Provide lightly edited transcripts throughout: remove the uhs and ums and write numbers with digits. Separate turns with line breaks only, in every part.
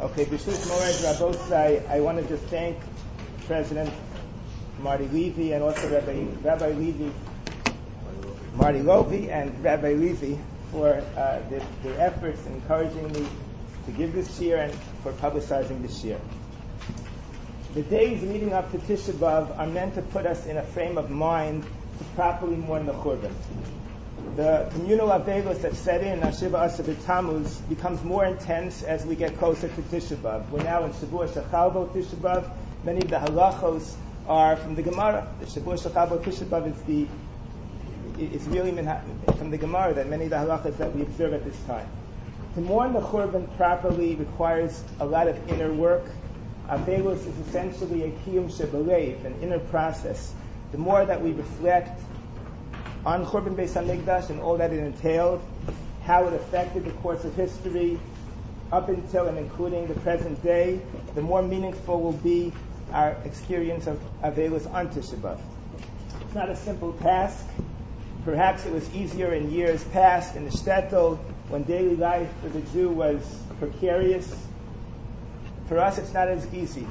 Okay, B'shus Moed Rabosai, I want to just thank President Marty Levy and also Rabbi Levy, Marty Levy and Rabbi Levy for their efforts in encouraging me to give this year and for publicizing this year. The days leading up to Tisha B'Av are meant to put us in a frame of mind to properly mourn the Churban. The communal avelos that set in Shiva Asar B'Tammuz becomes more intense as we get closer to Tisha B'Av. We're now in Shavua Shechalbo Tisha B'Av. Many of the halachos are from the Gemara. The Shavua Shechalbo Tisha B'Av is really from the Gemara, that many of the halachos that we observe at this time. To mourn the Churban properly requires a lot of inner work. Avelos is essentially a kiyum shebalev, an inner process. The more that we reflect on Churban Beis HaMikdash and all that it entailed, how it affected the course of history up until and including the present day, the more meaningful will be our experience of Avelos on Tisha B'Av. It's not a simple task. Perhaps it was easier in years past in the shtetl when daily life for the Jew was precarious. For us, it's not as easy.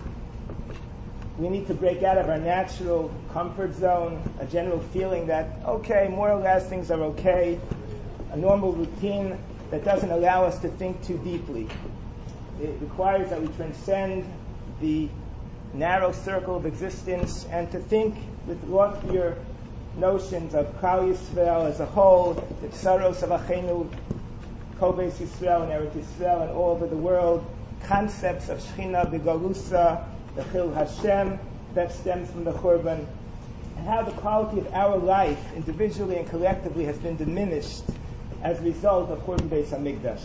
We need to break out of our natural comfort zone, a general feeling that, okay, more or less things are okay, a normal routine that doesn't allow us to think too deeply. It requires that we transcend the narrow circle of existence and to think with loftier notions of Klal Yisrael as a whole, the tsaros of Achenu, Kol Beis Yisrael and Eretz Yisrael and all over the world, concepts of Shechina B'Galusa, the Chil Hashem that stems from the Churban, and how the quality of our life, individually and collectively, has been diminished as a result of Churban Beis HaMikdash.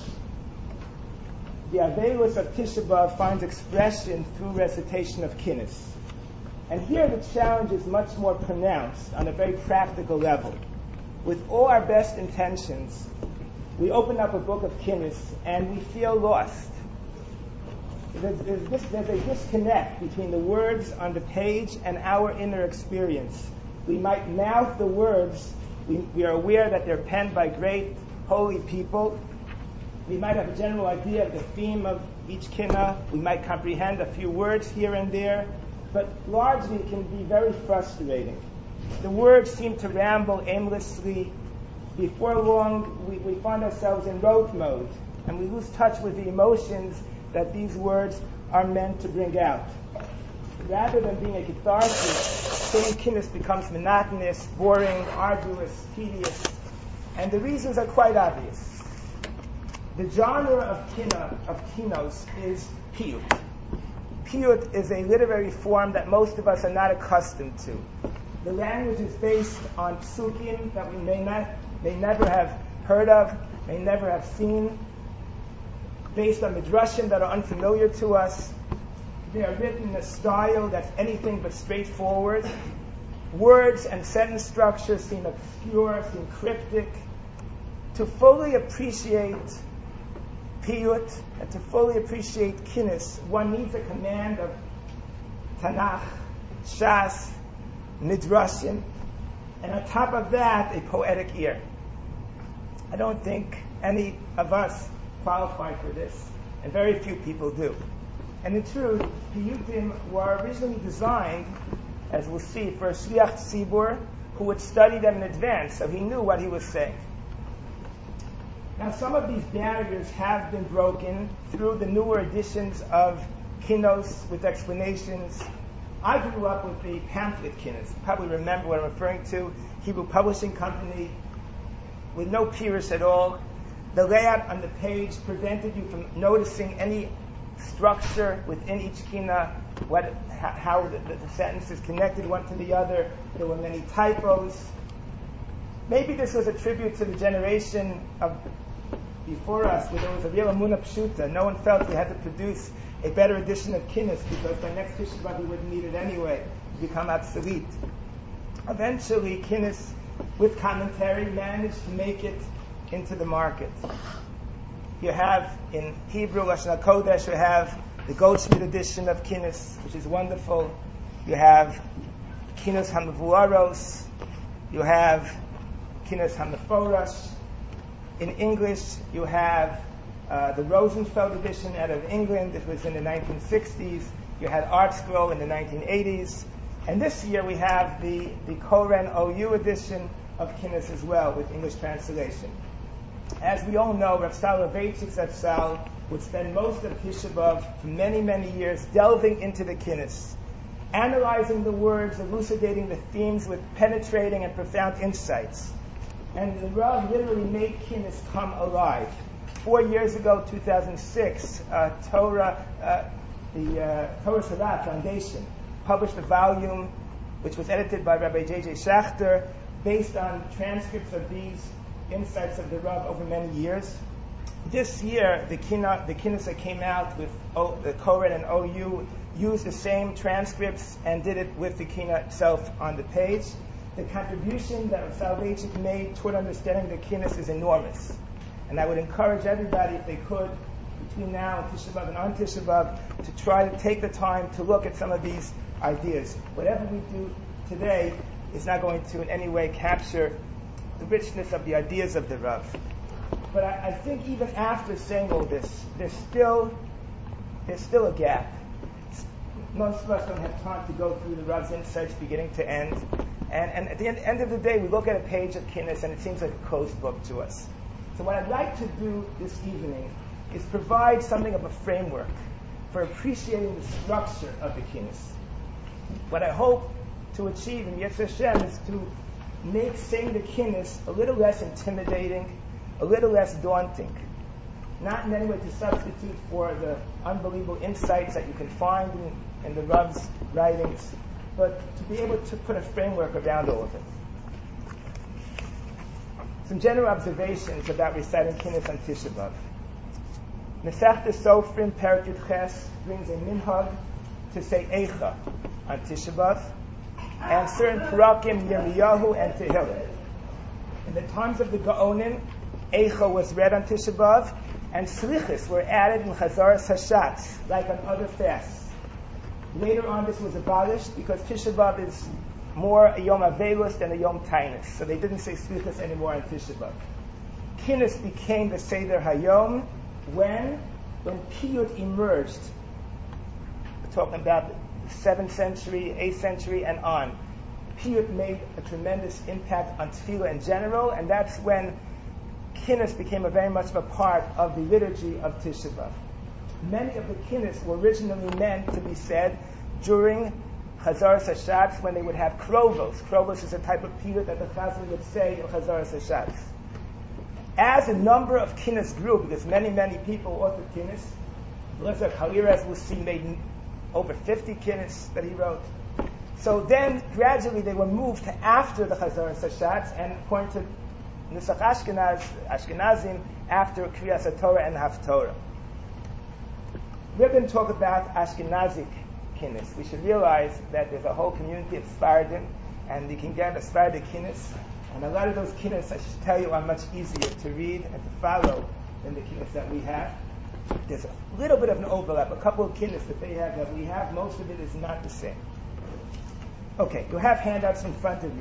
The Avelos of Tisha B'Av finds expression through recitation of Kinnis. And here the challenge is much more pronounced on a very practical level. With all our best intentions, we open up a book of Kinnis and we feel lost. There's a disconnect between the words on the page and our inner experience. We might mouth the words. We are aware that they're penned by great, holy people. We might have a general idea of the theme of each kinnah. We might comprehend a few words here and there. But largely it can be very frustrating. The words seem to ramble aimlessly. Before long, we find ourselves in rote mode, and we lose touch with the emotions that these words are meant to bring out. Rather than being a catharsis, saying Kinnis becomes monotonous, boring, arduous, tedious, and the reasons are quite obvious. The genre of kinos is piyut. Piyut is a literary form that most of us are not accustomed to. The language is based on psukim that we may never have heard of, may never have seen, based on midrashim that are unfamiliar to us. They are written in a style that's anything but straightforward. Words and sentence structure seem obscure, seem cryptic. To fully appreciate piyut and to fully appreciate kinnis, one needs a command of Tanakh, Shas, midrashim, and on top of that, a poetic ear. I don't think any of us qualify for this, and very few people do. And in truth, piyutim were originally designed, as we'll see, for a shliach tzibur who would study them in advance, so he knew what he was saying. Now, some of these barriers have been broken through the newer editions of kinos with explanations. I grew up with the pamphlet kinos. You probably remember what I'm referring to. Hebrew Publishing Company, with no pirush at all. The layout on the page prevented you from noticing any structure within each kina, how the sentences connected one to the other. There were many typos. Maybe this was a tribute to the generation of before us, where there was a real emunah pshuta. No one felt they had to produce a better edition of Kinnis because by next Tisha B'Av we wouldn't need it anyway. It would become obsolete. Eventually, Kinnis, with commentary, managed to make it into the market. You have in Hebrew, Lashon HaKodesh, you have the Goldschmidt edition of Kinnis, which is wonderful. You have Kinnis HaMevuaros. You have Kinnis HaMeforash. In English, you have the Rosenfeld edition out of England. It was in the 1960s. You had Art Scroll in the 1980s. And this year we have the Koren OU edition of Kinnis as well, with English translation. As we all know, Rav Soloveitchik Zatzal would spend most of Tisha B'Av for many, many years delving into the Kinnis, analyzing the words, elucidating the themes with penetrating and profound insights. And the Rav literally made Kinnis come alive. 4 years ago, 2006, the Torah Sarat Foundation published a volume which was edited by Rabbi J.J. Schachter based on transcripts of these insights of the Rav over many years. This year, the Kinnis that came out with the Koren and OU used the same transcripts and did it with the Kina itself on the page. The contribution that Soloveitchik made toward understanding the Kinnis is enormous. And I would encourage everybody, if they could, between now and Tisha B'Av and on Tisha B'Av, to try to take the time to look at some of these ideas. Whatever we do today is not going to in any way capture the richness of the ideas of the Rav. But I think even after saying all this, there's still a gap. Most of us don't have time to go through the Rav's insights beginning to end. And at the end of the day, we look at a page of Kinnis and it seems like a closed book to us. So what I'd like to do this evening is provide something of a framework for appreciating the structure of the Kinnis. What I hope to achieve in Yetzer Hashem is to make saying the Kinnis a little less intimidating, a little less daunting. Not in any way to substitute for the unbelievable insights that you can find in the Rav's writings, but to be able to put a framework around all of it. Some general observations about reciting Kinnis on Tisha B'Av. Masechta Sofrim Perek Yud Ches brings a minhag to say Eicha on Tisha B'Av, and certain Parakim, Yirmiyahu, and Tehillim. In the times of the Gaonim, Eicha was read on Tisha B'Av, and Slichos were added in Chazaras Hashatz, like on other fasts. Later on, this was abolished because Tisha B'Av is more a Yom Avelus than a Yom Tainus, so they didn't say Slichos anymore on Tisha B'Av. Kinnis became the Seder Hayom when Piyut emerged. We're talking about the 7th century, 8th century, and on. Piyut made a tremendous impact on Tefillah in general, and that's when Kinnis became a very much of a part of the liturgy of Tisha B'Av. Many of the Kinnis were originally meant to be said during Chazaras Hashatz when they would have krovos. Krovos is a type of piyut that the Chazan would say in Chazaras Hashatz. As a number of Kinnis grew, because many, many people authored Kinnis, Elazar Halira, as we'll see, made over 50 Kinnis that he wrote. So then, gradually, they were moved to after the Chazaras Hashatz, and according to Nusach Ashkenazim, after Kriyas HaTorah and Haftorah. We're going to talk about Ashkenazic Kinnis. We should realize that there's a whole community of Sephardim, and you can get a Sephardic Kinnis. And a lot of those Kinnis, I should tell you, are much easier to read and to follow than the Kinnis that we have. There's a little bit of an overlap. A couple of Kinnis that they have that we have, most of it is not the same. Okay, you have handouts in front of you.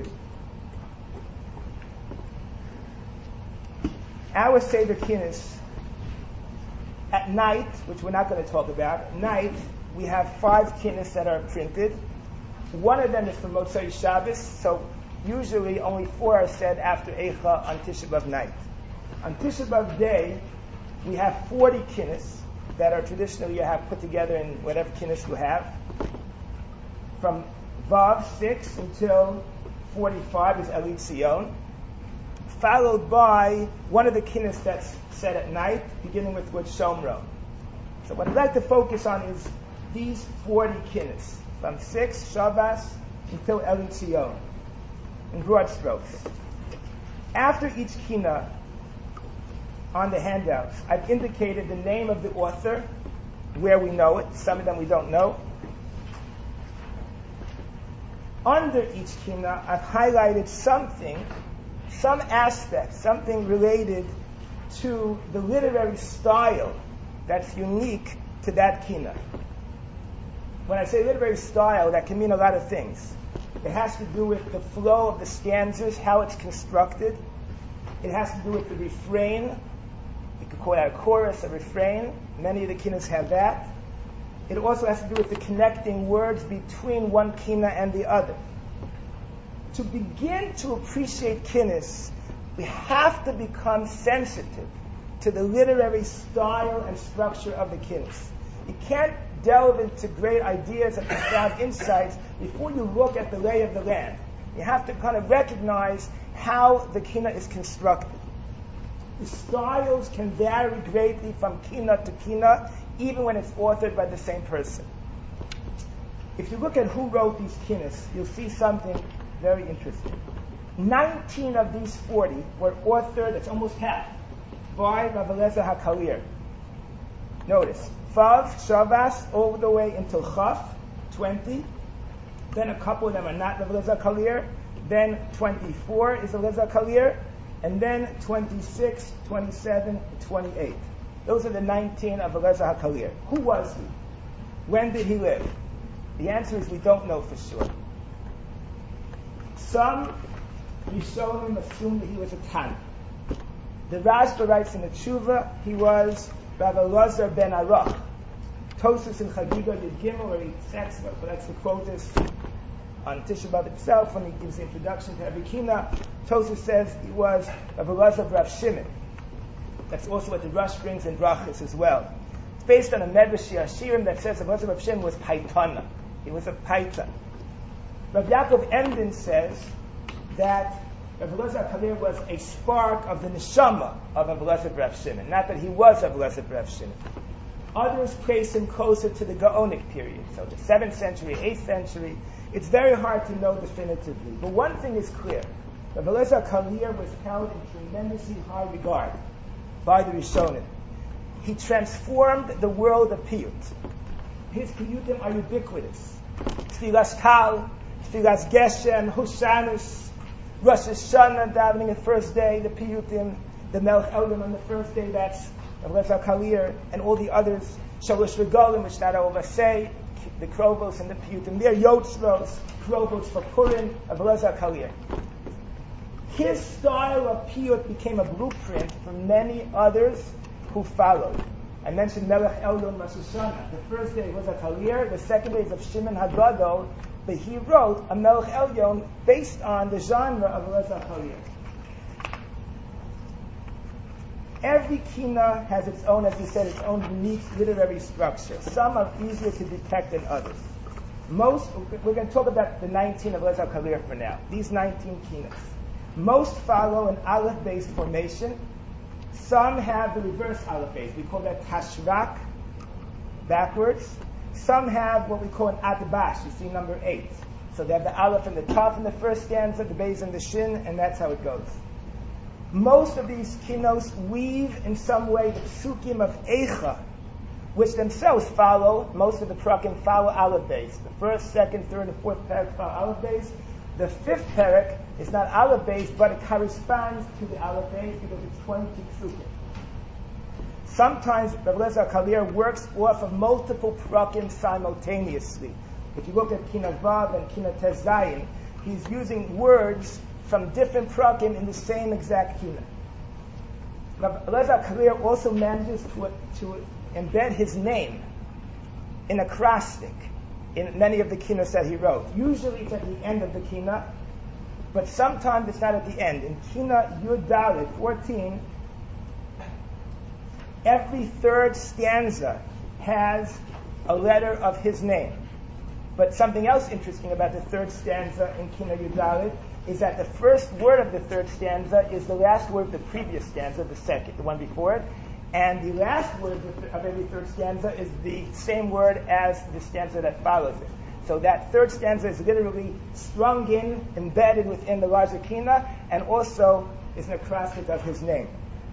Our Seder Kinnis, at night, which we're not going to talk about, at night we have 5 Kinnis that are printed. One of them is for Motzei Shabbos, so usually only 4 are said after Eicha on Tisha B'Av night. On Tisha B'Av day, we have 40 Kinnis that are traditionally you have put together in whatever Kinnis you have. From Vav 6 until 45 is Elit Zion, followed by one of the Kinnis that's said at night, beginning with Shomro. So what I'd like to focus on is these 40 Kinnis, from 6 Shabbos until Elit Zion, in broad strokes. After each Kina, on the handouts, I've indicated the name of the author, where we know it, some of them we don't know. Under each Kina, I've highlighted something, some aspect, something related to the literary style that's unique to that Kina. When I say literary style, that can mean a lot of things. It has to do with the flow of the stanzas, how it's constructed. It has to do with the refrain, the You could call that a chorus, a refrain. Many of the kinnas have that. It also has to do with the connecting words between one kina and the other. To begin to appreciate kinnis, we have to become sensitive to the literary style and structure of the kinnis. You can't delve into great ideas and profound insights before you look at the lay of the land. You have to kind of recognize how the kina is constructed. The styles can vary greatly from kina to kina, even when it's authored by the same person. If you look at who wrote these kinnis, you'll see something very interesting. 19 of these 40 were authored, that's almost half, by Rav Eliezer HaKalir. Notice, Vav, Shavas, all the way until Chaf, 20. Then a couple of them are not Rav Eliezer HaKalir. Then 24 is Eliezer HaKalir. And then 26, 27, 28. Those are the 19 of Eliezer HaKalir. Who was he? When did he live? The answer is we don't know for sure. Some Rishonim assume that he was a Tana. The Rashba writes in the Tshuva, he was Rav Elazar ben Arach. Tosfos in Chagiga did Gimel, where he collects the quotas on Tisha B'Av itself when he gives the introduction to every kina. Tosfos says he was Rav Elazar Rav Shimon. That's also what the Rush brings in Brachas as well. It's based on a Medrash Yashirim that says Rav Elazar Rav Shimon was Paitana. He was a Paita. Rav Yaakov Emden says that Rav Eliezer HaKalir was a spark of the neshama of Rav Eliezer Rav Shimon, not that he was Rav Eliezer Rav Shimon. Others place him closer to the Gaonic period, so the 7th century, 8th century. It's very hard to know definitively. But one thing is clear. Rav Eliezer HaKalir was held in tremendously high regard by the Rishonim. He transformed the world of piyut. His piyutim are ubiquitous. Tfilas Kal, Tfilas Geshem, Hushanus, Rosh Hashanah, davening the first day, the piyutim, the Melech Elyon on the first day, that's Rav Eliezer HaKalir, and all the others, Shalosh Regalim, which not over say, the Krovos and the piyutim. They're Yotzros, Krovos for Purim, Rav Eliezer HaKalir. His style of piyut became a blueprint for many others who followed. I mentioned Melech Elyon Rosh Hashanah. The first day was HaKalir, the second day is of Shimon HaGadol, but he wrote a Melech Elyon based on the genre of Eliezer HaKalir. Every kina has its own, as we said, its own unique literary structure. Some are easier to detect than others. We're going to talk about the 19 of Eliezer HaKalir for now. These 19 kinas. Most follow an aleph-based formation. Some have the reverse aleph-based. We call that tashrak, backwards. Some have what we call an atbash. You see number 8. So they have the aleph and the taf in the first stanza, the beis and the shin, and that's how it goes. Most of these kinos weave in some way the psukim of Eicha, which themselves follow, most of the prakim follow aleph-based. The first, second, third, and fourth parak follow aleph-based. The fifth parak is not aleph-based, but it corresponds to the aleph-based because it's 22 psukim. Sometimes Rav Eliezer HaKalir works off of multiple prakim simultaneously. If you look at Kina Vav and Kina Tes Zayin, he's using words from different prakim in the same exact kina. Rav Eliezer HaKalir also manages to embed his name in acrostic in many of the kinas that he wrote. Usually it's at the end of the kina, but sometimes it's not at the end. In Kina Yud Dalet 14, every third stanza has a letter of his name. But something else interesting about the third stanza in Kina Yud Dalet is that the first word of the third stanza is the last word of the previous stanza, the second, the one before it. And the last word of every third stanza is the same word as the stanza that follows it. So that third stanza is literally strung in, embedded within the larger kina, and also is an acrostic of his name.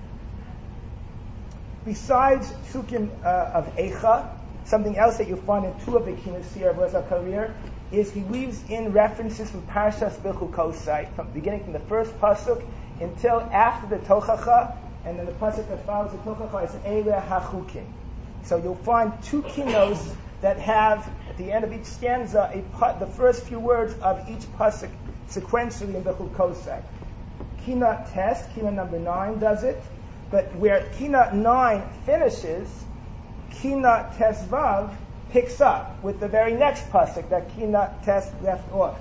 Besides psukim of Eicha, something else that you'll find in two of the kinas here of Eliezer HaKalir is he weaves in references from Parshas Bilchul Kosai, beginning from the first pasuk until after the Tochacha, and then the pasuk that follows the Tochacha is Eile HaChukim. So you'll find two kinos that have, at the end of each stanza, the first few words of each pasuk sequentially in Bilchul Kosai. Kina Tes, Kina number 9, does it. But where Kina 9 finishes, Kina Tesvav picks up with the very next pasuk that Kina Tes left off.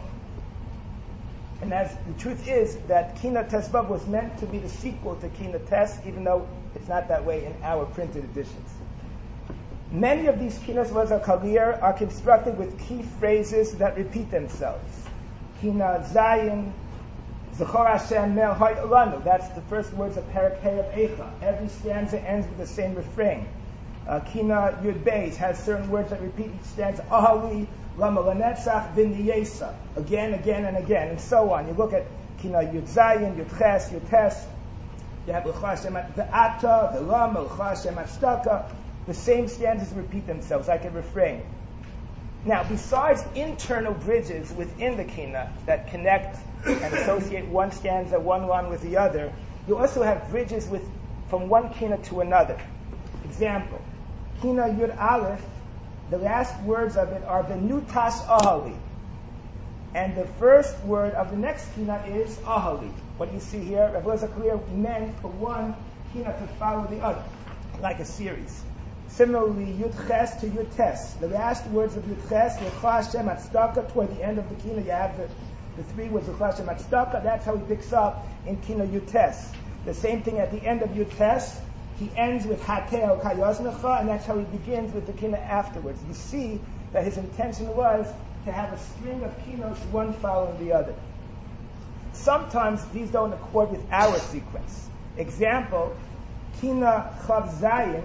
And as the truth is that Kina Tesvav was meant to be the sequel to Kina Tes, even though it's not that way in our printed editions. Many of these Kinas Kalir are constructed with key phrases that repeat themselves. Kina Zayin, Zechor Hashem Mer Hay Olanu. That's the first words of Perek Hey of Eicha. Every stanza ends with the same refrain. Kina Yud Beis has certain words that repeat each stanza. Ahali, Lama Lanetzach, V'niyesa. Again, and again, and so on. You look at Kina Yud Zayin, Yud Ches, Yud Tes. You have L'cha Hashem at the Ata, the Lama, L'cha Hashem at Shtaka. The same stanzas repeat themselves like a refrain. Now, besides internal bridges within the Kina that connect and associate one stanza, one line with the other, you also have bridges from one Kina to another. Example, Kina Yud Aleph, the last words of it are Benutas Ahali. And the first word of the next Kina is Ahali. What do you see here? Rav Eliezer Kalier meant for one Kina to follow the other, like a series. Similarly, Yud Ches to Yud Tes. The last words of Yud Ches, L'cha Hashem Atzdaka, toward the end of the Kina, you have the three words, L'cha Hashem Atzdaka. That's how he picks up in Kina Yud Tes. The same thing at the end of Yud Tes, he ends with Hateo Kayoznecha, and that's how he begins with the Kina afterwards. You see that his intention was to have a string of Kinos, one following the other. Sometimes these don't accord with our sequence. Example, Kina Chav Zayin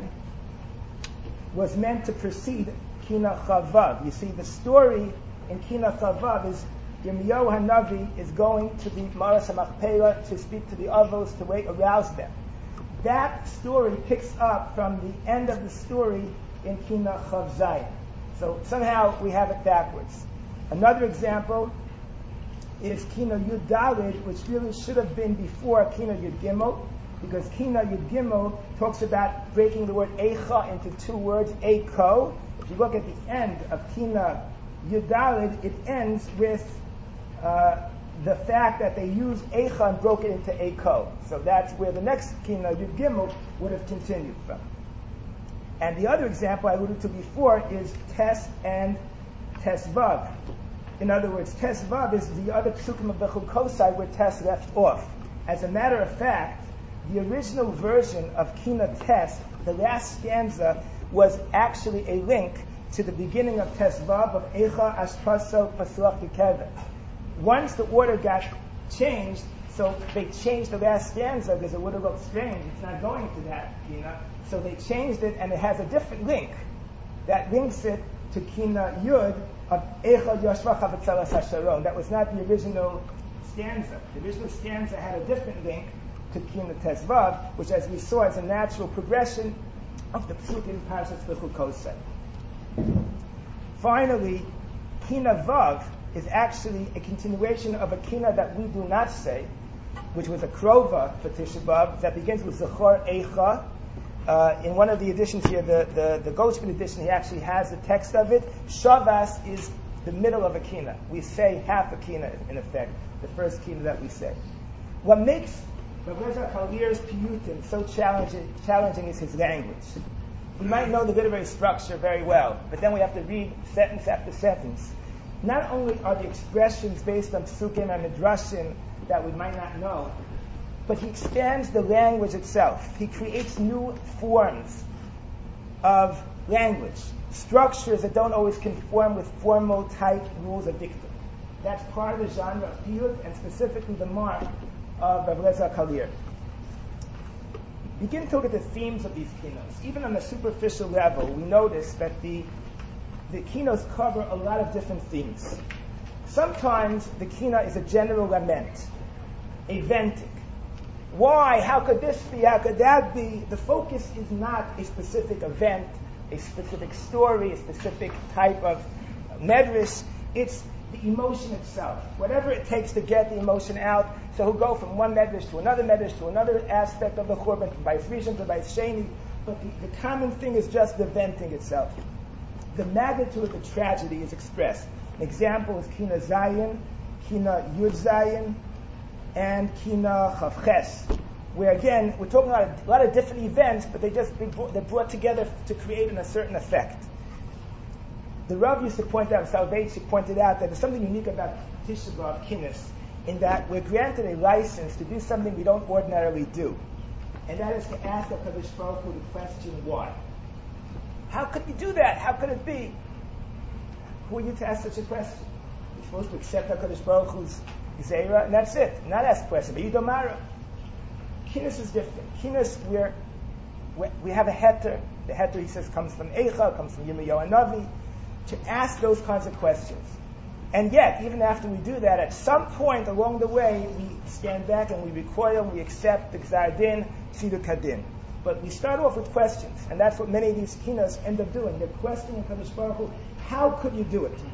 was meant to precede Kina Chavav. You see, the story in Kina Chavav is Yirmiyahu Hanavi is going to the Maras HaMachpelah to speak to the Avos to arouse them. That story picks up from the end of the story in Kina Chav Zayin. So somehow we have it backwards. Another example is Kina Yud Daled, which really should have been before Kina Yud Gimel, because Kina Yud Gimel talks about breaking the word Eicha into two words, Eiko. If you look at the end of Kina Yud Daled, it ends with the fact that they used Eicha and broke it into Eiko. So that's where the next Kina Yud Gimel would have continued from. And the other example I alluded to before is Tes and Tesvav. In other words, Tesvav is the other psukim of the Chukosai where Tes left off. As a matter of fact, the original version of Kina Tes, the last stanza, was actually a link to the beginning of Tesvav of Eicha Ashpaso Paslach Yekeveh. Once the order got changed, so they changed the last stanza because it would have looked strange. It's not going to that Kina. So they changed it, and it has a different link that links it to Kina Yud of Eicha Yoshva Chavetzelas HaSharon. That was not the original stanza. The original stanza had a different link to Kina Tesvav, which, as we saw, is a natural progression of the Psukim Parshas Bechukosei. Finally, Kina Vav is actually a continuation of a Kina that we do not say, which was a Krova for Tisha B'Av that begins with Zechor Eicha. In one of the editions here, the Goldschmidt edition, he actually has the text of it. Shavas is the middle of a Kina. We say half a Kina, in effect, the first Kina that we say. What makes Rav Eliezer Kalier's Piyutim so challenging is his language. We might know the literary structure very well, but then we have to read sentence after sentence. Not only are the expressions based on psukim and midrashim that we might not know, but he expands the language itself. He creates new forms of language, structures that don't always conform with formal type rules of dictum. That's part of the genre of piyut, and specifically the mark of Rav Eliezer Kalier. Begin to look at the themes of these kinos. Even on a superficial level, we notice that the kinos cover a lot of different themes. Sometimes the kina is a general lament, a venting. Why? How could this be? How could that be? The focus is not a specific event, a specific story, a specific type of medrash. It's the emotion itself. Whatever it takes to get the emotion out. So he'll go from one medrash to another aspect of the Churban, from Bayis Rishon to Bayis Sheni. But the common thing is just the venting itself. The magnitude of the tragedy is expressed. An example is Kina Zayin, Kina Yud Zayin, and Kina Chavches. where again, we're talking about a lot of different events, but they're brought together to create a certain effect. The Rav used to point out, Soloveitchik pointed out that there's something unique about Tisha B'Av Kinnis, in that we're granted a license to do something we don't ordinarily do. And that is to ask HaKadosh Baruch Hu the question, why? How could you do that? How could it be? Who are you to ask such a question? You're supposed to accept HaKadosh Baruch Hu's Zera, and that's it. Not ask a question, but you domara. Kinnis is different. Kinnis, we have a heter. The heter, he says, comes from Eicha, comes from Yirmiyahu Hanavi, to ask those kinds of questions. And yet, even after we do that, at some point along the way, we stand back and we recoil, and we accept the Gzar Din, Tziduk Hadin. But we start off with questions, and that's what many of these kinos end up doing. They're questioning HaKadosh Baruch Hu, how could you do it?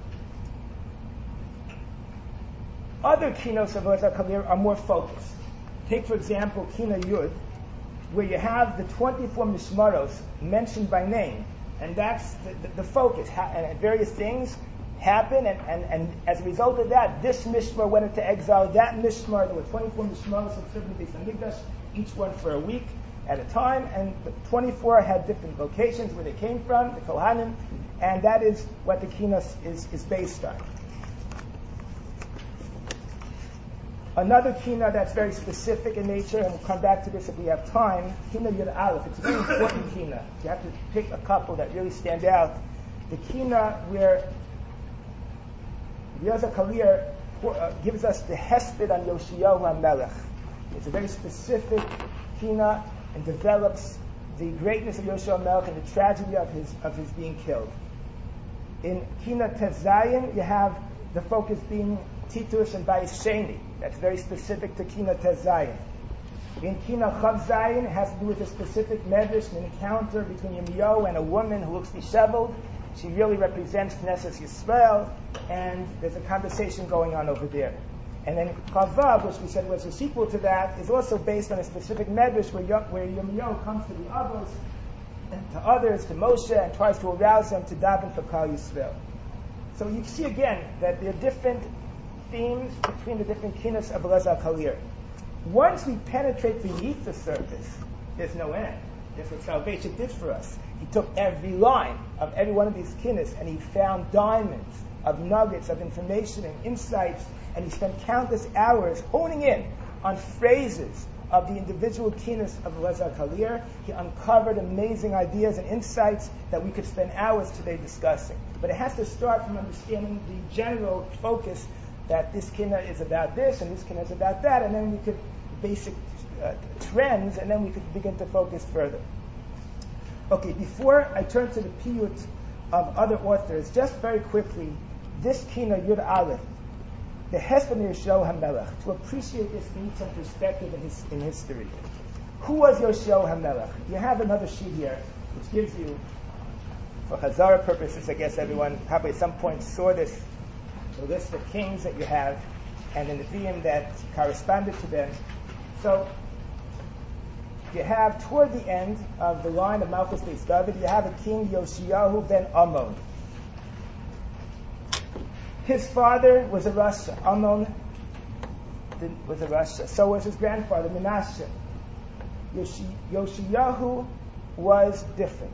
Other kinos of Elazar Kalir are more focused. Take, for example, Kina Yud, where you have the 24 Mishmaros mentioned by name, and that's the focus. And various things happen, and as a result of that, this Mishmar went into exile, that Mishmar, there were 24 Mishmaros of serving the Beis HaMikdash, each one for a week at a time, and the 24 had different locations where they came from, the Kohanim, and that is what the Kinos is based on. Another kina that's very specific in nature, and we'll come back to this if we have time, Kina Yud Aleph. It's a very important kina. You have to pick a couple that really stand out. The kina where Elazar Kalir gives us the hesped on Yoshiyahu HaMelech. It's a very specific kina and develops the greatness of Yoshiyahu HaMelech and the tragedy of his being killed. In Kina Tezayin, you have the focus being Titus and Bayis Sheni. That's very specific to Kina Tezayin. In Kina Chav Zayin, it has to do with a specific medrash, an encounter between Yirmiyahu and a woman who looks disheveled. She really represents Knesset Yisrael, and there's a conversation going on over there. And then Chavav, which we said was a sequel to that, is also based on a specific medrash where Yirmiyahu comes to the Avos and to others, to Moshe, and tries to arouse them to daven for Klal Yisrael. So you see again that there are different themes between the different kinos of Elazar Kalir. Once we penetrate beneath the surface, there's no end. That's what Soloveitchik did for us. He took every line of every one of these kinos and he found diamonds of nuggets of information and insights, and he spent countless hours honing in on phrases of the individual kinos of Elazar Kalir. He uncovered amazing ideas and insights that we could spend hours today discussing. But it has to start from understanding the general focus that this kina is about this and this kina is about that, and then we could basic trends, and then we could begin to focus further. Okay, before I turn to the piyut of other authors, just very quickly, this kina Yud Aleph, the Hesped Yoshiyahu HaMelech, to appreciate this needs some perspective in history. Who was Yoshiyahu HaMelech? You have another sheet here, which gives you, for Chazara purposes, I guess everyone probably at some point saw this, the list of kings that you have, and the Nevi'im that corresponded to them. So, you have, toward the end of the line of Malchus Beis David, you have a king, Yoshiyahu ben Amon. His father was a Rasha. Amon was a Rasha. So was his grandfather, Menashe. Yoshiyahu was different.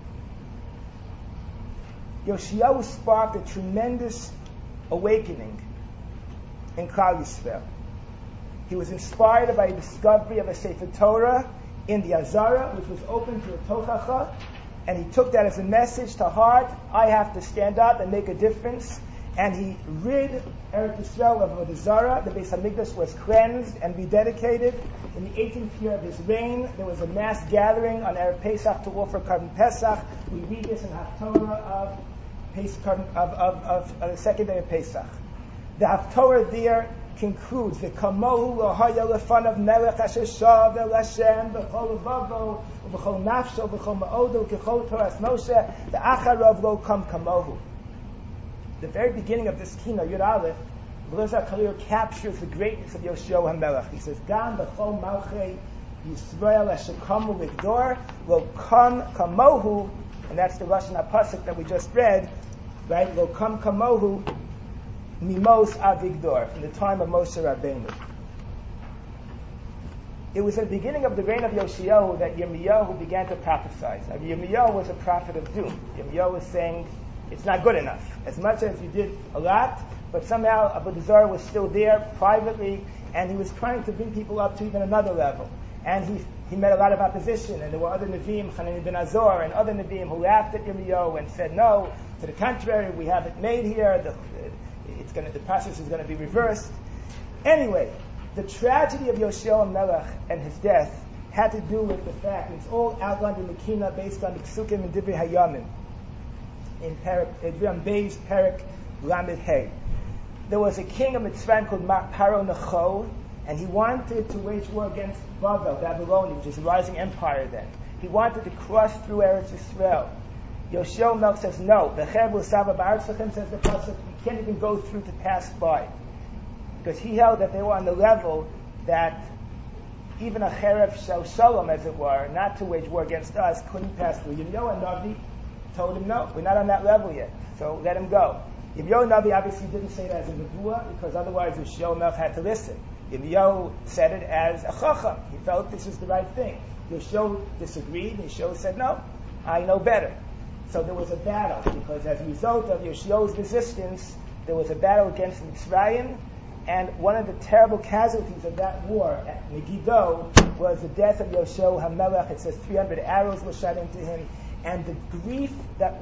Yoshiyahu sparked a tremendous awakening in Klal Yisrael. He was inspired by the discovery of a Sefer Torah in the Azara, which was open to a Tochacha, and he took that as a message to heart. I have to stand up and make a difference. And he rid Eretz Yisrael of the Zara. The Beis HaMikdash was cleansed and rededicated. In the 18th year of his reign, there was a mass gathering on Erev Pesach to offer Karban Pesach. We read this in Haftorah of the second day of Pesach. The Haftorah there concludes the Kamohu Lohaya Lefanav Melech Asher Shav El Hashem B'chol Levavo B'chol Nafsho B'chol Ma'odo K'chol Toras Moshe the Acharav Lo Kam Kamohu. The very beginning of this kina, Yud Aleph, Elazar Kalir captures the greatness of Yoshiyahu HaMelech. He says, Gam b'chol malchei Yisrael asher kamu v'gdor lo kam kamohu, and that's the Lashon HaPasuk that we just read, right? Lo kam kamohu mimos avigdor, from the time of Moshe Rabbeinu. it was at the beginning of the reign of Yoshiyahu that Yirmiyahu began to prophesy. Now, Yirmiyahu was a prophet of doom. Yirmiyahu was saying, it's not good enough. As much as you did a lot, but somehow Avodah Zarah was still there privately, and he was trying to bring people up to even another level. And he met a lot of opposition, and there were other Nevi'im, Hanani ben Azor, and other Nevi'im who laughed at Yirmiyahu and said, no, to the contrary, we have it made here, the process is going to be reversed. Anyway, the tragedy of Yoshiyahu Melech and his death had to do with the fact, and it's all outlined in the Kina based on the Psukim and Divrei Hayamim, in Dviram Beis, Perek Lamed Hey. There was a king of Mitzrayim called Paro Necho, and he wanted to wage war against Bavel, Babylonia, which is a rising empire then. He wanted to cross through Eretz Yisrael. Yoshiyahu Melech says, no. V'chev l'sava ba'artzechem, says the pasuk, you can't even go through to pass by. Because he held that they were on the level that even a cherev shel shalom, as it were, not to wage war against us, couldn't pass through. Yirmiyahu and Navi told him, no, we're not on that level yet, so let him go. Yirmiyahu and Navi obviously didn't say that as a nevuah, because otherwise Yoshiyahu Melech had to listen. Yirmiyahu said it as a chacham. He felt this is the right thing. Yoshiyahu disagreed, and Yoshiyahu said, no, I know better. So there was a battle, because as a result of Yoshiyahu's resistance, there was a battle against Mitzrayim, and one of the terrible casualties of that war at Megiddo was the death of Yoshiyahu HaMelech. It says 300 arrows were shot into him, and the grief that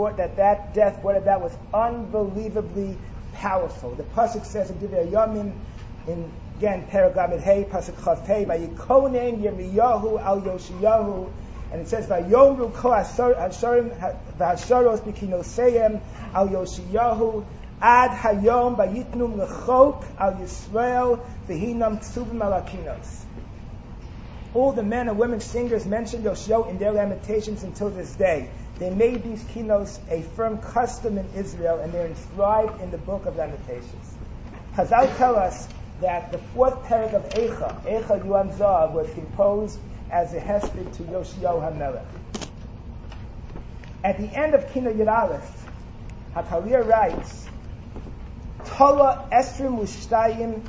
death brought about was unbelievably powerful. The pasuk says in Divrei Hayamim, in again Perek Lamed Hey, pasuk Chav Hey, Vayikonen Yirmiyahu al Yoshiyahu, and it says Vayomru Ko Hasharim V'Hasharos B'Kinoseyem al Yoshiyahu Ad Hayom Vayitnum Lechok al Yisrael V'Hinam Ksuvim al Akinos. All the men and women singers mentioned Yoshiyahu in their lamentations until this day. They made these kinos a firm custom in Israel, and they're inscribed in the book of Lamentations. Chazal tell us that the fourth perek of Eicha Yuam Zav, was composed as a hesped to Yoshiyahu HaMelech. At the end of Kina Yud Aleph, HaKalir writes, Tola Esrim Ushtayim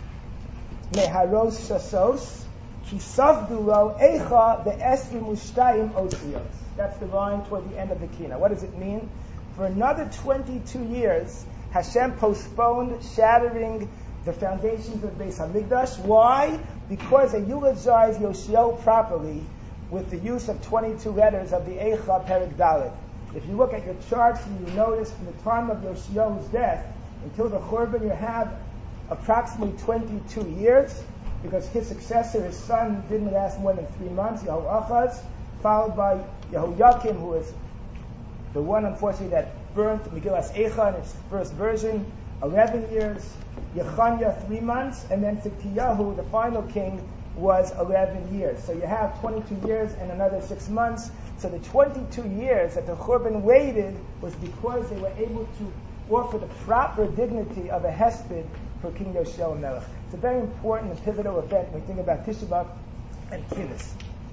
Meharos Shasos Kisavdu Lo Eicha the Esrim Ushtayim Otrios. That's the line toward the end of the Kina. What does it mean? For another 22 years, Hashem postponed shattering the foundations of Beis Hamikdash. Why? Because they eulogized Yoshiyahu properly with the use of 22 letters of the Eicha Perek Dalet. If you look at your charts, you notice from the time of Yoshiyahu's death until the Churban, you have approximately 22 years, because his successor, his son, didn't last more than 3 months, Yehoachaz, followed by Yehoyakim, who was the one, unfortunately, that burnt Megillas Eicha in its first version, 11 years, Yechanya 3 months, and then Tzidkiyahu, the final king, was 11 years. So you have 22 years and another 6 months. So the 22 years that the Churban waited was because they were able to offer the proper dignity of a hesped for King Yoshiyahu Melech. It's a very important and pivotal event when we think about Tisha B'Av and Kinnis.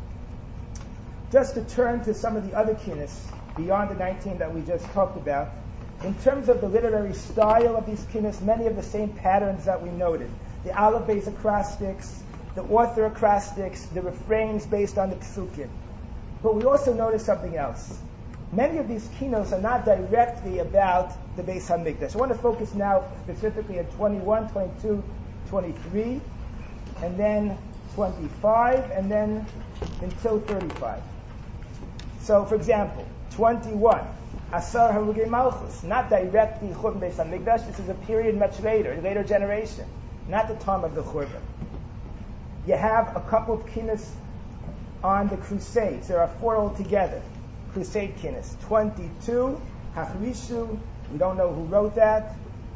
Just to turn to some of the other Kinnis, beyond the 19 that we just talked about, in terms of the literary style of these Kinnis, many of the same patterns that we noted. The Aleph Beis acrostics, the author acrostics, the refrains based on the Psukim. But we also notice something else. Many of these kinos are not directly about the Beis Hamikdash. I want to focus now specifically at 21, 22, 23, and then 25, and then until 35. So, for example, 21, Asar Harugei Malchus, not directly Churban Beis Hamikdash. This is a period much later, a later generation, not the time of the Churban. You have a couple of kinos on the Crusades. There are 4 altogether. Crusade Kinnis. 22, Hachrishu, we don't know who wrote that.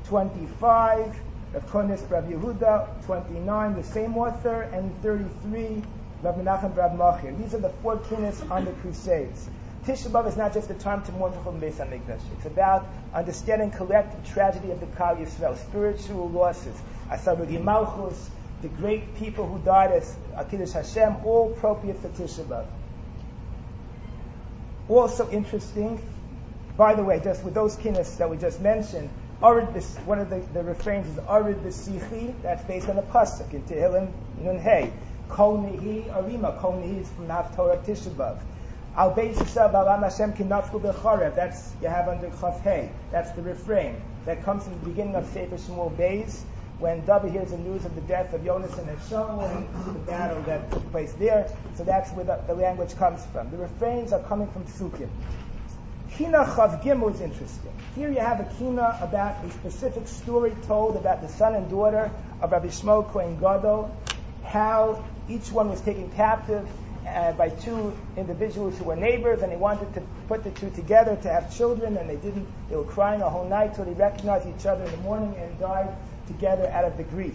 25, Rav Konis Rav Yehuda. 29, the same author. And 33, Rav Menachem Rav Machir. These are the 4 Kinnis on the Crusades. Tisha B'Av is not just a time to mourn from Beis Hamikdash. It's about understanding collective tragedy of the Kal Yisrael, spiritual losses. Asar Harugei Malchus, the great people who died as Kiddush Hashem, all appropriate for Tisha B'Av. Also interesting, by the way, just with those kinnis that we just mentioned, one of the refrains is Arid B'Sichi, that's based on a pasuk in Tehillim Nun Hey. Kol Nehi Arima. Kol Nehi is from Haftorah Tisha B'Av. Al Beis Yisrael Ba'alam Hashem Ki Nafku B'Chorev. That's you have under Chaf Hey. That's the refrain that comes in the beginning of Sefer Shmuel Beis, when David hears the news of the death of Yonasan and Shaul and the battle that took place there. So that's where the language comes from. The refrains are coming from Psukim. Kina Chav Gimel is interesting. Here you have a kina about a specific story told about the son and daughter of Rabbi Shmuel Kohen Gadol, how each one was taken captive by two individuals who were neighbors, and they wanted to put the two together to have children, and they didn't. They were crying a whole night till they recognized each other in the morning and died together out of the grief.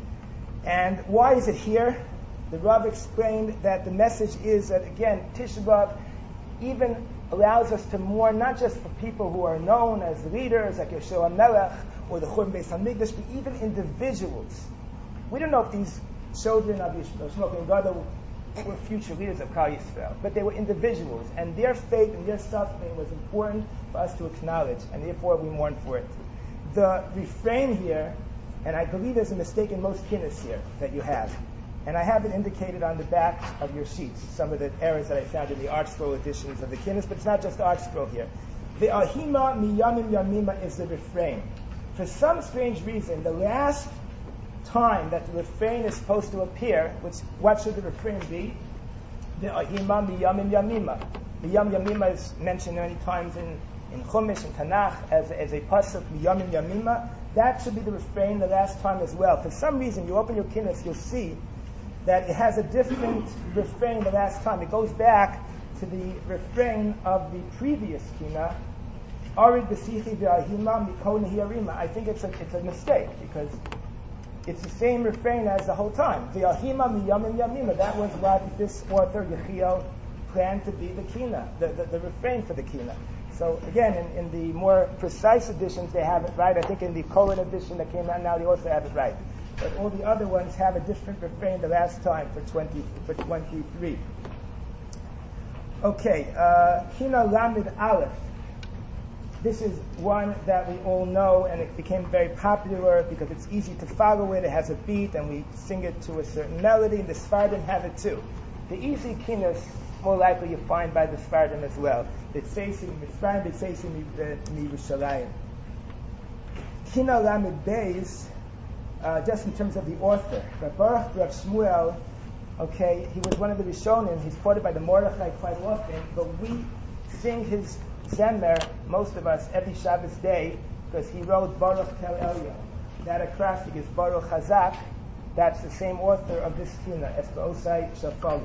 And why is it here? The Rav explained that the message is that, again, Tisha B'Av even allows us to mourn not just for people who are known as leaders like Yeshua Melech or the Churban Beis Hamikdash, but even individuals. We don't know if these children of Yeshua Kohen Gadol were future leaders of Klal Yisrael, but they were individuals, and their faith and their suffering was important for us to acknowledge, and therefore we mourn for it. The refrain here, and I believe there's a mistake in most kinnis here that you have, and I have it indicated on the back of your sheets, some of the errors that I found in the Art Scroll editions of the kinnis, but it's not just the Art Scroll here. The Ahima miyamim yamima is the refrain. For some strange reason, the last time that the refrain is supposed to appear, what should the refrain be? The Ahima miyamim yamima. Miyam yamima is mentioned many times in Chumash and Tanakh as a pasuk, miyamim yamima. That should be the refrain the last time as well. For some reason, you open your kinnis, you'll see that it has a different refrain the last time. It goes back to the refrain of the previous kina, Arid b'sichi v'ahima mikol nehi arima. I think it's a mistake, because it's the same refrain as the whole time. V'ahima miyamim yamima. That was what this author, Yechiel, planned to be the kina, the refrain for the kina. So again, in the more precise editions, they have it right. I think in the Kohen edition that came out now, they also have it right. But all the other ones have a different refrain the last time for 23. Okay, Kina Lamed Aleph. This is one that we all know, and it became very popular because it's easy to follow it. It has a beat, and we sing it to a certain melody, and the Sfardim have it too. The easy kinas, more likely you find by the Sfardim as well. The Tzeisim Mitzrayim, the Tzeisim Yerushalayim. Kina Lamed Beis, just in terms of the author, Rav Shmuel, okay, he was one of the Rishonim. He's quoted by the Mordechai quite often, but we sing his Zemer, most of us, every Shabbos day, because he wrote Baruch Tel Elyon. That acrostic is Baruch Hazak. That's the same author of this Kina, Esbosai Shafalu.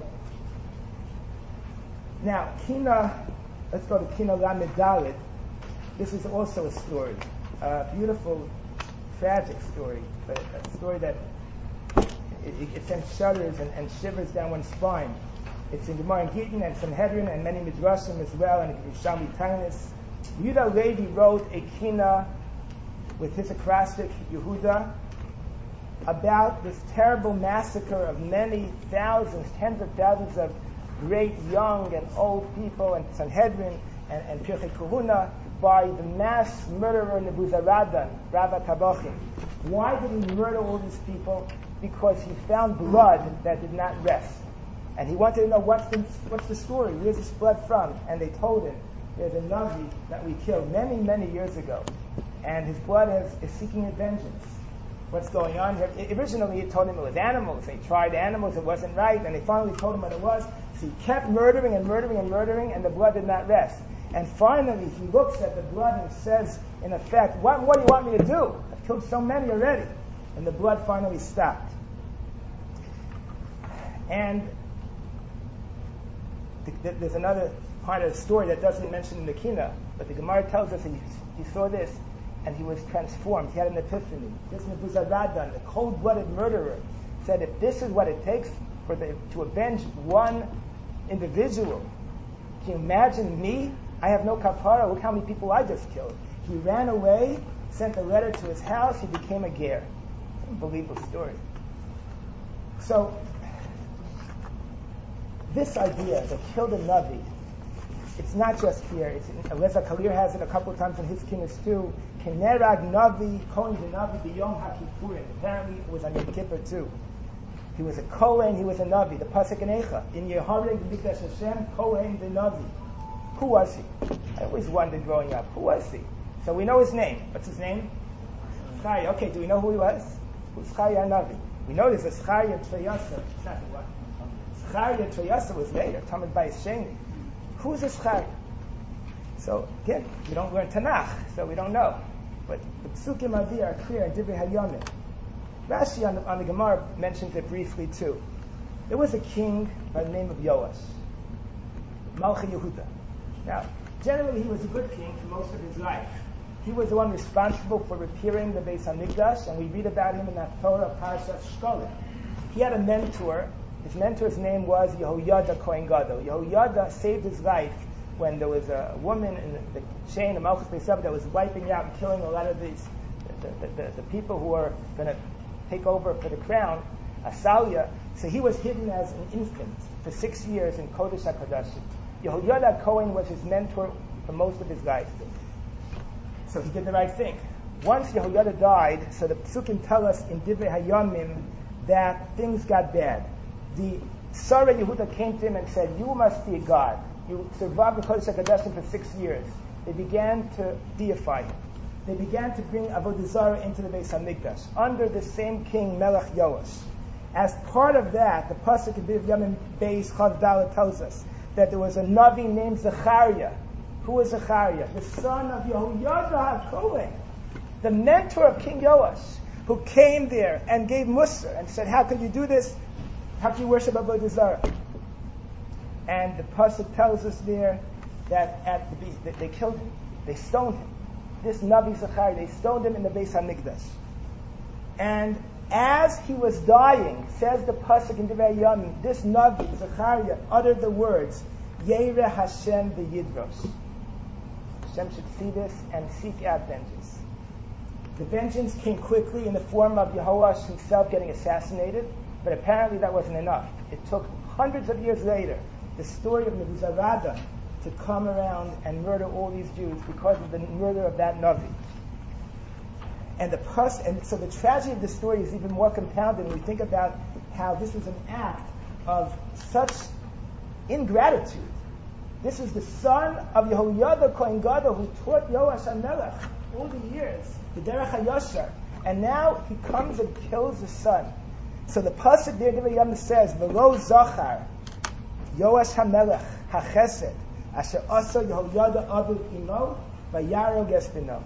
Now, Kina, let's go to Kina Lamed Daled. This is also a story, a beautiful, tragic story, but a story that it sends shudders and shivers down one's spine. It's in Gemara and Gittin and Sanhedrin and many Midrashim as well, and Yerushalmi Tainis. Yehuda Levi wrote a kina with his acrostic, Yehuda, about this terrible massacre of many thousands, tens of thousands of great young and old people, and Sanhedrin and Pirchei Kahuna, by the mass murderer Nebuzaradan, Rabbi Tabachim. Why did he murder all these people? Because he found blood that did not rest. And he wanted to know what's the story, where's this blood from? And they told him, there's a Navi that we killed many, many years ago, and his blood is seeking a vengeance. What's going on here? Originally, he told him it was animals. They tried animals, it wasn't right, and they finally told him what it was. So he kept murdering and murdering and murdering, and the blood did not rest. And finally, he looks at the blood and says, in effect, what do you want me to do? I've killed so many already. And the blood finally stopped. And there's another part of the story that doesn't mention in the Kina, but the Gemara tells us he saw this and he was transformed. He had an epiphany. This Nebuzaradan, the cold-blooded murderer, said, if this is what it takes to avenge one individual, can you imagine me? I have no kapara. Look how many people I just killed. He ran away, sent a letter to his house. He became a ger. Unbelievable story. So, this idea that killed a Navi, it's not just here. Eliezer Kalir has it a couple of times in his kinnis too. Kenerag Navi, Kohen the Navi, B'Yom HaKippurim. Apparently it was on Yom Kippur too. He was a Kohen, he was a Navi. The Pasuk in Eicha. In Yehareg Mikdash Hashem, Kohen the Navi. Who was he? I always wondered growing up, who was he? So we know his name. What's his name? Zechariah. Okay, do we know who he was? Who's Zechariah Navi? We know there's a Zechariah Treyasa. It's not what? Zechariah Treyasa was later, Talmud Bayis Sheni. Who's this Zechariah? So again, we don't learn Tanakh, so we don't know. But the Psukim Avi are clear in Divrei Hayomim. Rashi on the Gemara mentions it briefly too. There was a king by the name of Yoash, Malchi Yehuda. Now, generally he was a good king for most of his life. He was the one responsible for repairing the Beis HaMikdash, and we read about him in that Torah Parashat Shkolim. He had a mentor. His mentor's name was Yehoyada Kohen Gadol. Yehoyada saved his life when there was a woman in the chain of Malchus Beis Yosef that was wiping out and killing a lot of the people who were going to take over for the crown, Asalia. So he was hidden as an infant for 6 years in Kodesh HaKodashim. Yehoyada Kohen was his mentor for most of his life. So he did the right thing. Once Yehoyada died, so the Psukim tell us in Divrei Hayomim that things got bad. The Sarah Yehuda came to him and said, "You must be a god. You survived the Kodesh HaKodashim for 6 years." They began to deify him. They began to bring Avodah Zarah into the Beis HaMikdash under the same king, Melech Yoash. As part of that, the Pasuk in Divrei Hayomim Beis Chav Dalet tells us that there was a Navi named Zechariah. Who was Zechariah? The son of Yehoyada HaKohen, the mentor of King Yoash, who came there and gave Musar and said, "How could you do this? How can you worship Avodah Zarah?" And the Pasuk tells us there that they killed him. They stoned him. This Navi Zechariah, they stoned him in the Beis HaMikdash. And as he was dying, says the Pasuk in Divrei Hayomim, this Navi Zechariah uttered the words, "Yeireh Hashem v'yidrosh." Hashem should see this and seek out vengeance. The vengeance came quickly in the form of Yehoash himself getting assassinated, but apparently that wasn't enough. It took hundreds of years later the story of Nebuzaradan to come around and murder all these Jews because of the murder of that Navi. And so the tragedy of the story is even more compounded when we think about how this was an act of such ingratitude. This is the son of Yehoyada Kohen Gadol who taught Yoash HaMelech all the years, the Derech HaYashar, and now he comes and kills his son. So the pasuk there, Divrei Hayomim says, "V'lo zachar Yoash HaMelech HaChesed asher asa Yehoyada aviv imo v'yarog es beno."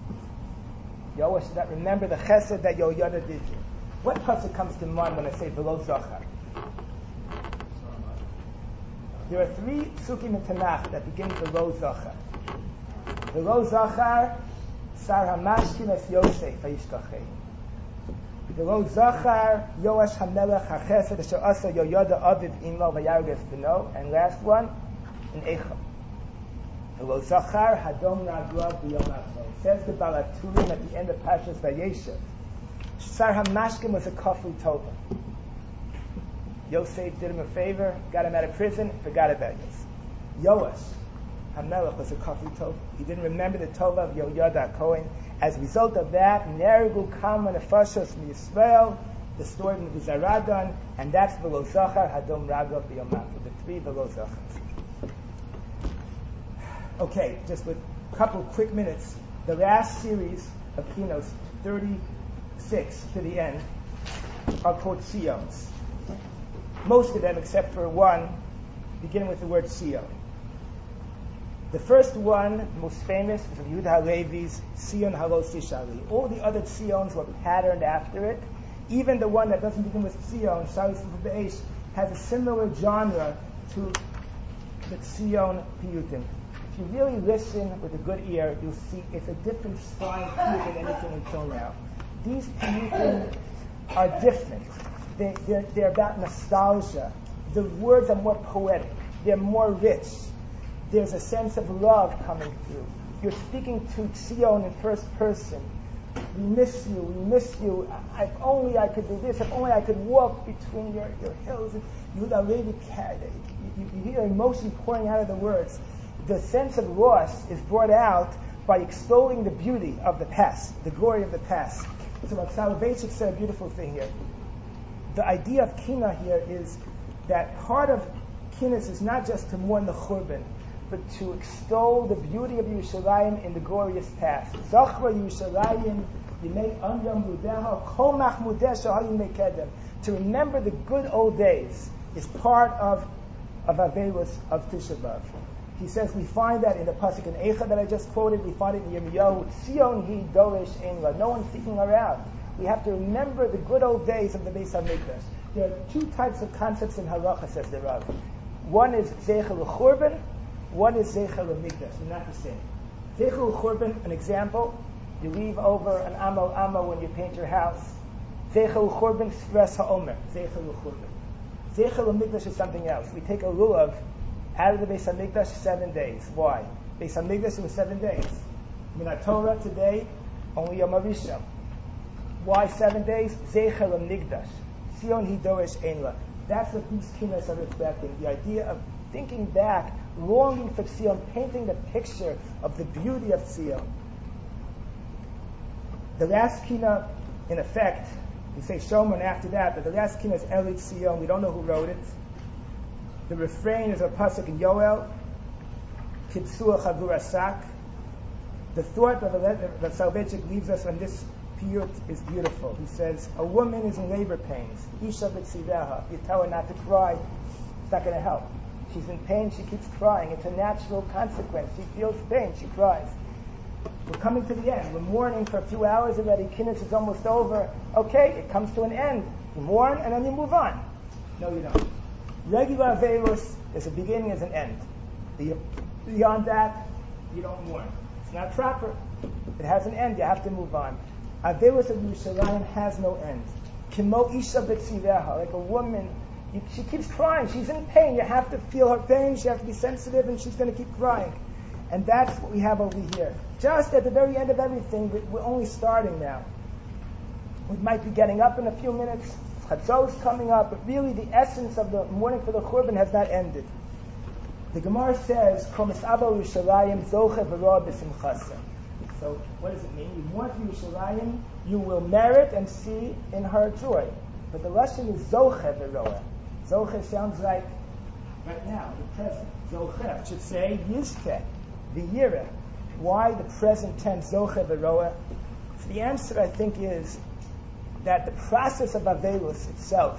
Yoash did not remember the chesed that Yehoyada did here. What pasuk comes to mind when I say "V'lo zachar"? There are 3 psukim in Tanakh that begin with "V'lo zachar." V'lo zachar sar hamashkin es Yosef v'yishkachei. V'lo zachar Yoash HaMelech HaChesed asher asa Yehoyada aviv imo v'yarog es beno. And last one in Eicha. V'lo zachar hadom raglav b'yom ha'achol. Says the Balaturim at the end of Parshas Vayeshev. Sar hamashkin was a kafui tova. Yosef did him a favor, got him out of prison, forgot about this. Yoash HaMelech was a kafui tova. He didn't remember the tova of Yehoyada HaKohen. As a result of that, Nerigu Kama Nefashos Yisrael, the story of Nebuzaradan, and that's V'lo Zachar Hadom Ragav B'yom Ha'achol, the 3 V'lo Zachars. Okay, just with a couple of quick minutes, the last series of keynotes, 36 to the end, are called Sions. Most of them, except for one, begin with the word Sion. The first one, most famous, is of Yehuda HaLevi's Sion Halos Yishali. All the other Sions were patterned after it. Even the one that doesn't begin with Sion, Shali Sifu Be'esh, has a similar genre to the Sion Piyutim. If you really listen with a good ear, you'll see it's a different style piyut than anything until now. These piyutim are different. They're about nostalgia. The words are more poetic. They're more rich. There's a sense of love coming through. You're speaking to Tzion in first person. We miss you. If only I could do this. If only I could walk between your hills. Yehuda HaLevi, you hear emotion pouring out of the words. The sense of loss is brought out by extolling the beauty of the past, the glory of the past. So Rav Soloveitchik said a beautiful thing here. the idea of kina here is that part of kinas is not just to mourn the churban, but to extol the beauty of Yerushalayim in the glorious past. Zachra Yerushalayim yimei amyam ludeha kol machmudeh shahayim mekedem. To remember the good old days is part of Avelos of Tisha B'Av. He says we find that in the pasuk in Eicha that I just quoted. We find it in Yirmiyahu. Tzion hi doresh ein la. No one's seeking her out. We have to remember the good old days of the Beis HaMikdash. There are two types of concepts in halacha, says the Rav. One is zecher l'churban. One is zecher l'mikdash. They're not the same. Zecher l'churban, an example. You leave over an amo when you paint your house. Zecher l'churban stress ha'omer. Zecher l'churban. Zecher l'mikdash is something else. We take a lulav out of the Beis HaMikdash 7 days. Why? Beis HaMikdash was 7 days. Min Torah today, only Yom HaRishon. Why 7 days? Zecher l'mikdash. Tzion hi doresh ein la. That's what these kinas are reflecting. The idea of thinking back, longing for Tzion, painting the picture of the beauty of Tzion. The last kina, in effect, we say Shomer after that, but the last kina is Elit Tzion. We don't know who wrote it. The refrain is a pasuk in Yoel, Kitzur Chavur Asak. The thought that Soloveitchik leaves us on this piyut is beautiful. He says, a woman is in labor pains. Isha b'tziveha. You tell her not to cry, it's not going to help. She's in pain, she keeps crying. It's a natural consequence. She feels pain, she cries. We're coming to the end. We're mourning for a few hours already. Kinnis is almost over. Okay, it comes to an end. You mourn and then you move on. No, you don't. Regular Averos, there's a beginning, there's an end. Beyond that, you don't mourn. It's not proper. It has an end. You have to move on. Averos of Yerushalayim has no end. Kimo isha b'tziveha, like a woman, she keeps crying. She's in pain. You have to feel her pain. She has to be sensitive, and she's going to keep crying. And that's what we have over here. Just at the very end of everything, we're only starting now. We might be getting up in a few minutes. Chatzos coming up, but really the essence of the mourning for the Churban has not ended. The Gemara says, "Komis Abba Yerushalayim zoche v'roa b'simchasa." So, what does it mean? You mourn for Yerushalayim, you will merit and see in her joy. But the lesson is zoche v'roa. Zoche sounds like right now, the present. Zoche it should say yizke, the yireh. Why the present tense zoche v'roa? So the answer, I think, is that the process of Avelos itself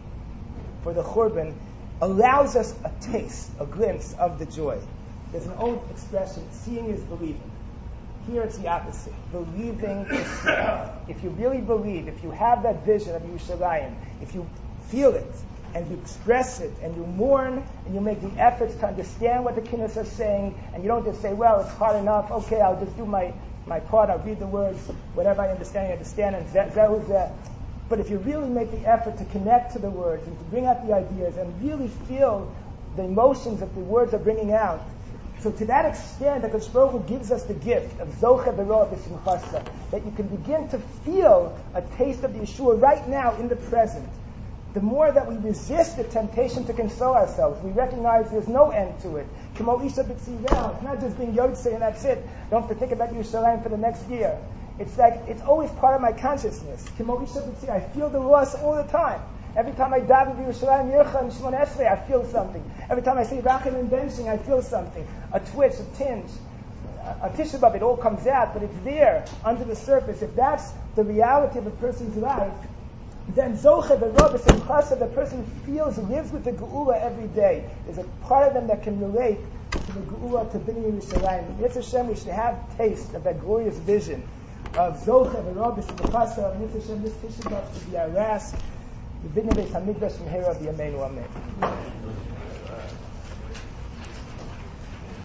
for the Churban allows us a taste, a glimpse of the joy. There's an old expression, seeing is believing. Here it's the opposite. Believing is seeing. If you really believe, if you have that vision of Yerushalayim, if you feel it, and you express it, and you mourn, and you make the efforts to understand what the kinnis are saying, and you don't just say, well, it's hard enough, okay, I'll just do my part, I'll read the words, whatever I understand, and that. But if you really make the effort to connect to the words and to bring out the ideas and really feel the emotions that the words are bringing out, so to that extent, the Kadosh Baruch Hu gives us the gift of Zoche V'roa B'simchasa, that you can begin to feel a taste of the Yeshua right now in the present. The more that we resist the temptation to console ourselves, we recognize there's no end to it. Kimo Isha B'tziveh. It's not just being Yotzei and that's it. Don't have to think about Yerushalayim for the next year. It's like, it's always part of my consciousness. Kimo Isha B'tziveh. I feel the loss all the time. Every time I daven Yerushalayim Yircha and Shmon Esrei, I feel something. Every time I say Rachel and benching, I feel something. A twitch, a tinge, a Tisha B'Av, it all comes out, but it's there, under the surface. If that's the reality of a person's life, then Zoche V'roa B'simchasa, the person feels, lives with the Geula every day. There's a part of them that can relate to the Geula, to B'nai Yerushalayim. Yitzhak Hashem, we should have taste of that glorious vision of Zoche V'roa B'simchasa. Yitzhak Hashem, this Tisha B'Av should be our last. The B'nai Beis HaMikdash from Hera B'Yameinu Amen.